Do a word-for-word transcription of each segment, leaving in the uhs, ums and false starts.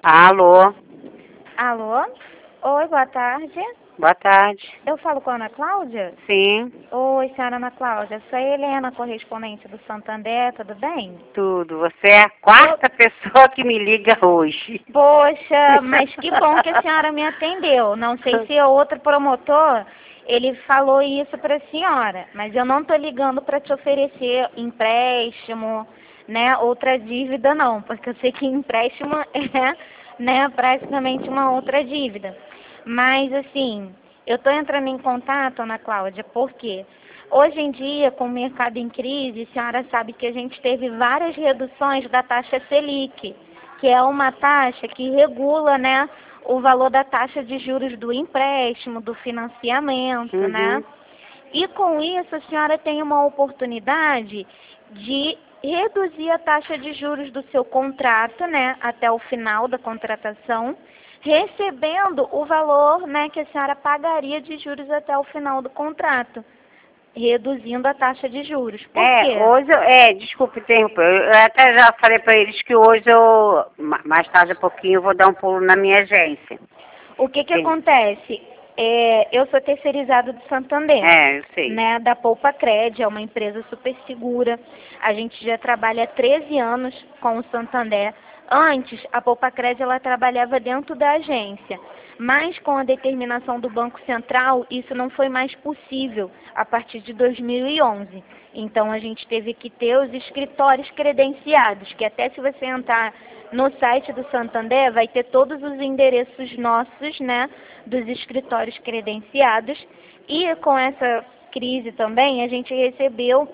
Alô, Alô? Oi, boa tarde. boa tarde. Eu falo com a Ana Cláudia? Sim, Oi, senhora Ana Cláudia. Sou a Helena, correspondente do Santander, tudo bem? tudo. Você é a quarta pessoa que me liga hoje. Poxa, mas que bom que a senhora me atendeu. Não sei se é outro promotor, ele falou isso para a senhora, mas eu não estou ligando para te oferecer empréstimo, né, outra dívida não, porque eu sei que empréstimo é, né, praticamente uma outra dívida. Mas assim, eu estou entrando em contato, Ana Cláudia, porque hoje em dia, com o mercado em crise, a senhora sabe que a gente teve várias reduções da taxa Selic, que é uma taxa que regula, né, o valor da taxa de juros do empréstimo, do financiamento, Uhum. né? E com isso a senhora tem uma oportunidade de reduzir a taxa de juros do seu contrato, né, até o final da contratação, recebendo o valor, né, que a senhora pagaria de juros até o final do contrato, reduzindo a taxa de juros. Por É, quê? hoje eu, é, desculpe interromper, eu eu até já falei para eles que hoje eu, ma- mais tarde um pouquinho, eu vou dar um pulo na minha agência. O que que Sim. acontece? É, eu sou terceirizada do Santander, É, eu sei. né, da Poupa Cred, é uma empresa super segura. A gente já trabalha há treze anos com o Santander. Antes, a Poupa Cred ela trabalhava dentro da agência, mas com a determinação do Banco Central, isso não foi mais possível a partir de dois mil e onze. Então, a gente teve que ter os escritórios credenciados, que até se você entrar no site do Santander, vai ter todos os endereços nossos, né, dos escritórios credenciados. E com essa crise também, a gente recebeu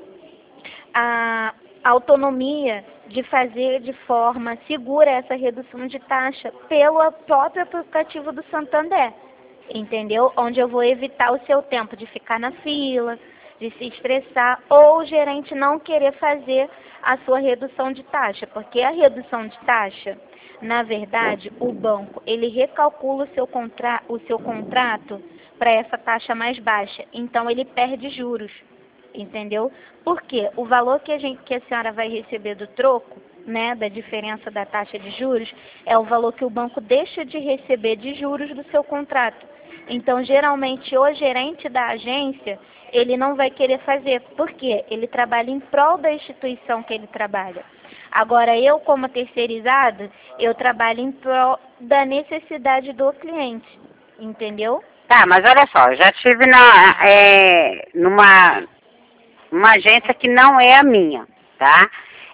a autonomia de fazer de forma segura essa redução de taxa pelo próprio aplicativo do Santander, entendeu? Onde eu vou evitar o seu tempo de ficar na fila, de se estressar, ou o gerente não querer fazer a sua redução de taxa, porque a redução de taxa, na verdade, o banco, ele recalcula o seu, contra o seu contrato para essa taxa mais baixa, então ele perde juros. Entendeu? Porque o valor que a, gente, que a senhora vai receber do troco, né, da diferença da taxa de juros, é o valor que o banco deixa de receber de juros do seu contrato. Então, geralmente, o gerente da agência, ele não vai querer fazer, porque ele trabalha em prol da instituição que ele trabalha. Agora, eu, como terceirizada, eu trabalho em prol da necessidade do cliente, entendeu? Tá, mas olha só, eu já estive na, é, numa, numa agência que não é a minha, tá?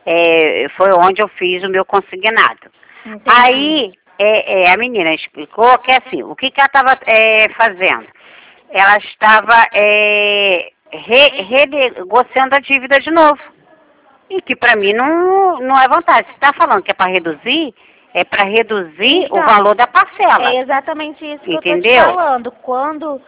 É, foi onde eu fiz o meu consignado. Entendi. Aí, é, é, a menina explicou que assim, o que, que ela estava fazendo? Ela estava é, re, renegociando a dívida de novo. E que para mim não, não é vantagem. Se está falando que é para reduzir, é para reduzir Então, o valor da parcela. é exatamente isso que Entendeu? eu estou te falando. Quando,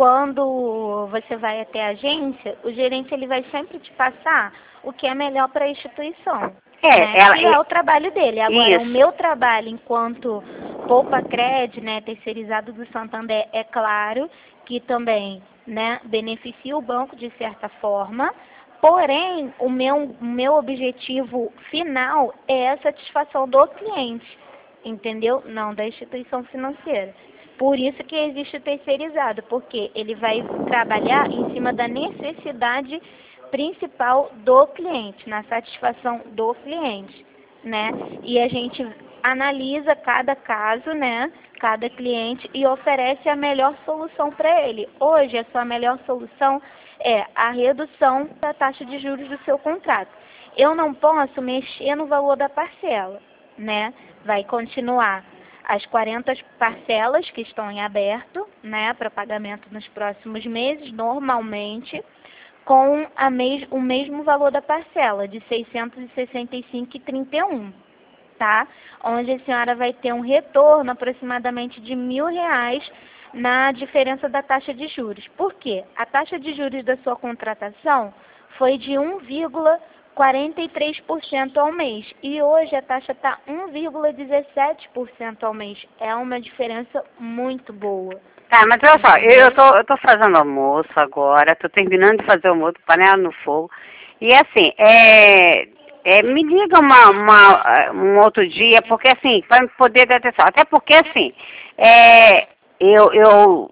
quando você vai até a agência, o gerente ele vai sempre te passar o que é melhor para a instituição. É, Né? ela, Que é o trabalho dele. Agora, isso. o meu trabalho enquanto Poupa Cred, né, terceirizado do Santander, é claro que também, né, beneficia o banco de certa forma. Porém, o meu, o meu objetivo final é a satisfação do cliente, entendeu? Não da instituição financeira. Por isso que existe o terceirizado, porque ele vai trabalhar em cima da necessidade principal do cliente, na satisfação do cliente, né? E a gente analisa cada caso, né? Cada cliente e oferece a melhor solução para ele. Hoje, a sua melhor solução é a redução da taxa de juros do seu contrato. Eu não posso mexer no valor da parcela, né? Vai continuar as quarenta parcelas que estão em aberto, né, para pagamento nos próximos meses, normalmente, com a mes o mesmo valor da parcela, de seiscentos e sessenta e cinco reais e trinta e um, tá? Onde a senhora vai ter um retorno aproximadamente de mil reais na diferença da taxa de juros. Por quê? A taxa de juros da sua contratação foi de um vírgula quarenta e três por cento ao mês e hoje a taxa está um vírgula dezessete por cento ao mês. É uma diferença muito boa. Tá, mas olha só, eu, eu, tô, eu tô fazendo almoço agora, tô terminando de fazer o almoço, panela no fogo. E assim, é, é, me liga uma, uma, um outro dia, porque assim, para poder dar atenção. Até porque assim, é, eu, eu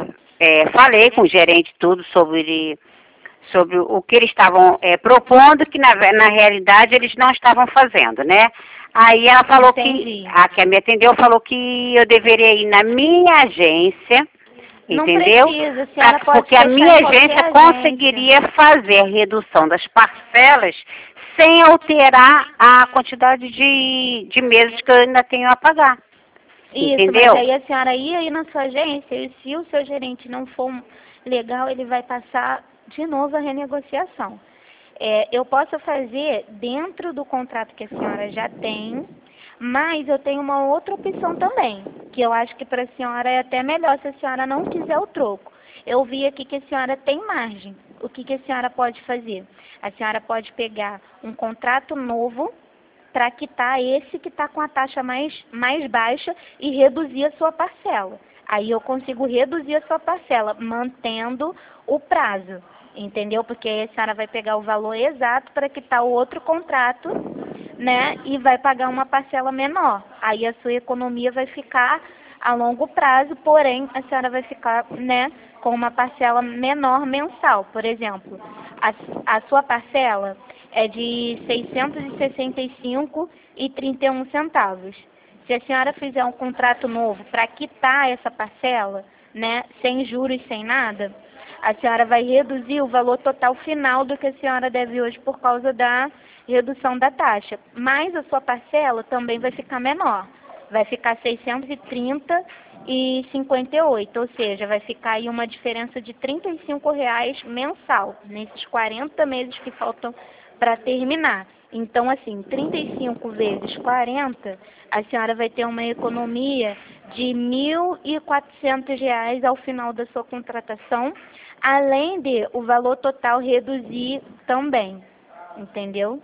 é, falei com o gerente tudo sobre, sobre o que eles estavam é, propondo, que na, na realidade eles não estavam fazendo, né? Aí ela falou Entendi. que, a que me atendeu falou que eu deveria ir na minha agência, Não entendeu? precisa, a senhora Pra- pode porque a fechar minha em qualquer agência agência. conseguiria fazer a redução das parcelas sem alterar a quantidade de, de meses que eu ainda tenho a pagar. Isso, Entendeu? mas aí a senhora ia aí na sua agência e se o seu gerente não for legal, ele vai passar de novo a renegociação. É, eu posso fazer dentro do contrato que a senhora já tem, mas eu tenho uma outra opção também, que eu acho que para a senhora é até melhor se a senhora não quiser o troco. Eu vi aqui que a senhora tem margem. O que, que a senhora pode fazer? A senhora pode pegar um contrato novo para quitar esse que está com a taxa mais, mais baixa e reduzir a sua parcela. Aí eu consigo reduzir a sua parcela, mantendo o prazo, entendeu? Porque aí a senhora vai pegar o valor exato para quitar o outro contrato, né? E vai pagar uma parcela menor. Aí a sua economia vai ficar a longo prazo, porém a senhora vai ficar, né, com uma parcela menor mensal. Por exemplo, a, a sua parcela é de seiscentos e sessenta e cinco reais e trinta e um centavos. Se a senhora fizer um contrato novo para quitar essa parcela, né, sem juros, sem nada, a senhora vai reduzir o valor total final do que a senhora deve hoje por causa da redução da taxa. Mas a sua parcela também vai ficar menor. Vai ficar seiscentos e trinta e cinquenta e oito, ou seja, vai ficar aí uma diferença de trinta e cinco reais mensal, nesses quarenta meses que faltam para terminar. Então, assim, trinta e cinco vezes quarenta, a senhora vai ter uma economia de mil e quatrocentos reais ao final da sua contratação, além de o valor total reduzir também, entendeu?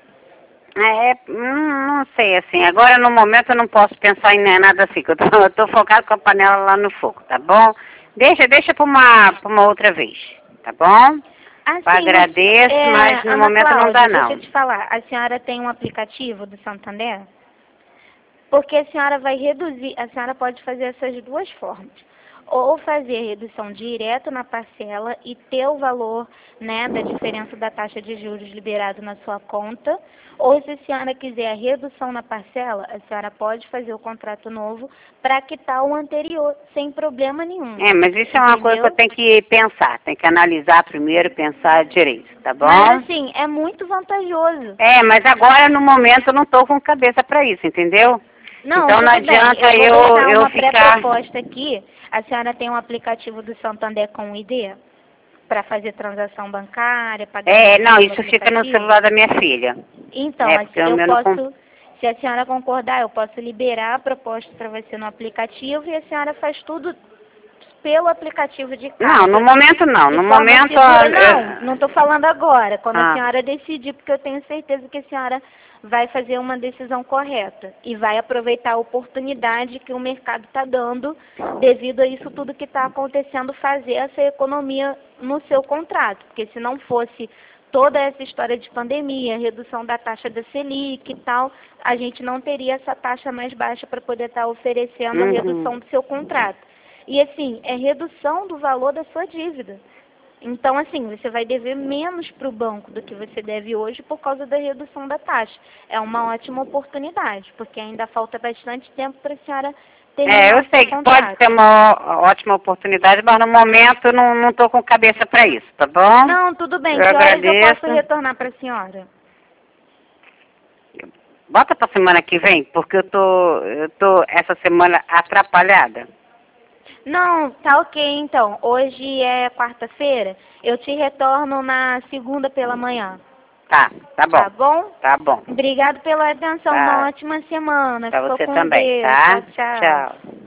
É, hum, não sei, assim, agora no momento eu não posso pensar em nada assim, que eu tô, eu tô focado com a panela lá no fogo, tá bom? Deixa, deixa pra uma, pra uma outra vez, tá bom? Assim, Agradeço, é, mas no Ana momento Cláudia, não dá deixa não. eu te falar, a senhora tem um aplicativo do Santander? Porque a senhora vai reduzir, a senhora pode fazer essas duas formas. Ou fazer redução direto na parcela e ter o valor, né, da diferença da taxa de juros liberado na sua conta. Ou se a senhora quiser a redução na parcela, a senhora pode fazer o contrato novo para quitar o anterior, sem problema nenhum. É, mas isso é uma Entendeu? coisa que eu tenho que pensar, tem que analisar primeiro, pensar direito, tá bom? Mas assim, é muito vantajoso. É, mas agora no momento eu não tô com cabeça pra isso, entendeu? Não, Então não tudo bem. adianta Eu vou eu, deixar eu uma ficar... pré-proposta aqui. A senhora tem um aplicativo do Santander com o I D para fazer transação bancária, pagar É, não, pelo isso fica no aplicativo? celular da minha filha. Então, É, assim, porque o eu meu não... posso, se a senhora concordar, eu posso liberar a proposta para você no aplicativo e a senhora faz tudo pelo aplicativo de casa. Não, no momento não. De No forma momento... segura. eu- Não, não estou falando agora. Quando a Ah. senhora decidir, porque eu tenho certeza que a senhora vai fazer uma decisão correta e vai aproveitar a oportunidade que o mercado está dando devido a isso tudo que está acontecendo, fazer essa economia no seu contrato. Porque se não fosse toda essa história de pandemia, redução da taxa da Selic e tal, a gente não teria essa taxa mais baixa para poder estar oferecendo a Uhum. redução do seu contrato. E assim, é redução do valor da sua dívida. Então, assim, você vai dever menos para o banco do que você deve hoje por causa da redução da taxa. É uma ótima oportunidade, porque ainda falta bastante tempo para a senhora terminar É, eu o seu sei que contrato. pode ter uma ótima oportunidade, mas no momento eu não, não tô com cabeça para isso, tá bom? Não, tudo bem. Eu Que horas eu agradeço. posso retornar para a senhora? Bota pra semana que vem, porque eu tô, eu tô essa semana atrapalhada. Não, tá ok então. Hoje é quarta-feira. Eu te retorno na segunda pela manhã. Tá, tá bom. Tá bom? Tá bom. Obrigado pela atenção. Tá. Uma ótima semana. Pra Ficou você com também, Deus. tá? Tchau, tchau. Tchau.